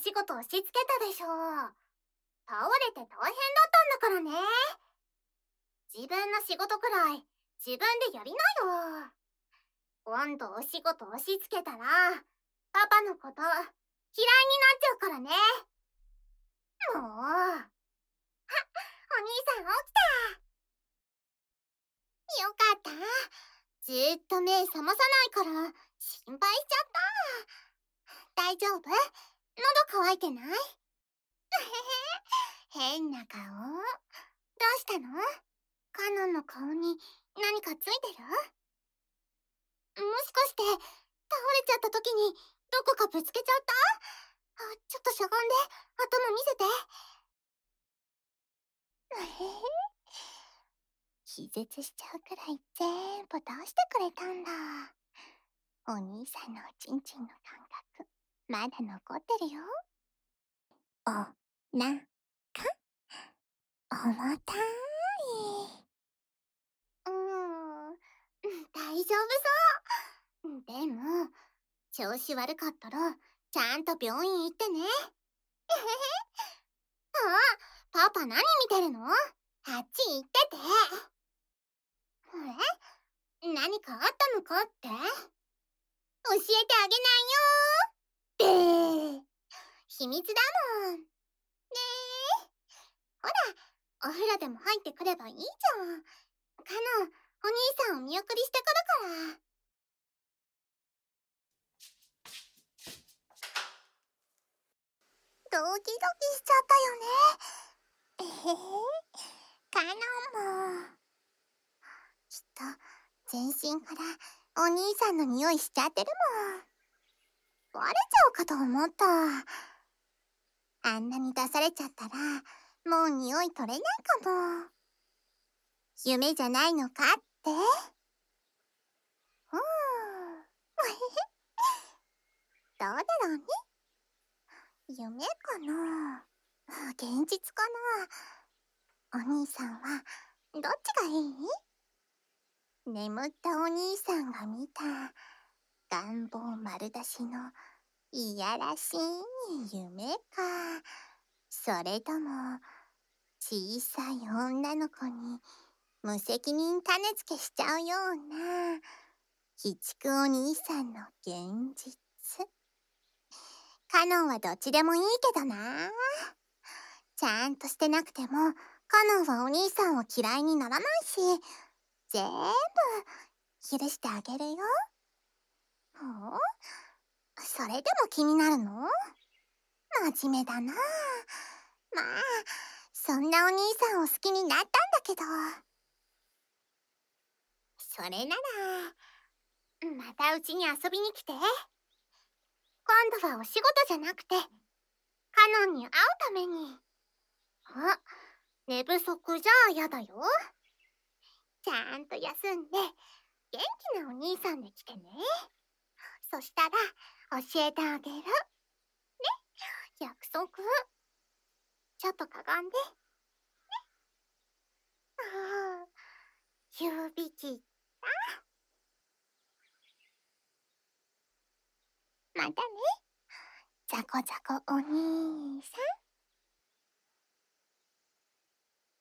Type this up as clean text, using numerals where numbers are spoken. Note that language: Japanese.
仕事押し付けたでしょ。倒れて大変だったんだからね。自分の仕事くらい自分でやりなよ。今度お仕事押し付けたらパパのこと嫌いになっちゃうからね。もう。あ、お兄さん起きた。よかった。ずーっと目覚まさないから心配しちゃった。大丈夫？喉乾いてない？変な顔。どうしたの？カノンの顔に何かついてる？もしかして倒れちゃった時にどこかぶつけちゃった？ちょっとしゃがんで頭見せて。気絶しちゃうくらい全部出してくれたんだ。お兄さんのおちんちんの感覚まだ残ってるよ。おなか重たい。大丈夫そう。でも調子悪かったらちゃんと病院行ってね。パパ何見てるの？あっち行ってて。何かあったのかって？教えてあげないよー。秘密だもん。ねえ。ほら、お風呂でも入ってくればいいじゃん。カノン、お兄さんを見送りしてくるから。ドキドキしちゃったよね。カノンも。きっと、全身からお兄さんの匂いしちゃってるもん。バレちゃうかと思った。あんなに出されちゃったら、もう匂い取れないかも。夢じゃないのかって？どうだろうね。夢かな？現実かな？お兄さんは、どっちがいい？眠ったお兄さんが見た、願望丸出しの、いやらしい夢か。それとも、小さい女の子に、無責任種付けしちゃうような、鬼畜お兄さんの現実。カノンはどっちでもいいけどな。ちゃんとしてなくても、カノンはお兄さんを嫌いにならないし、全部許してあげるよ。それでも気になるの？真面目だな。まあ、そんなお兄さんを好きになったんだけど。それなら、またうちに遊びに来て。今度はお仕事じゃなくて、カノンに会うために。寝不足じゃ嫌だよ。ちゃんと休んで、元気なお兄さんで来てね。そしたら、教えてあげる。ね、約束。ちょっとかがんで。ね。指切った。またね。ザコザコお兄さん。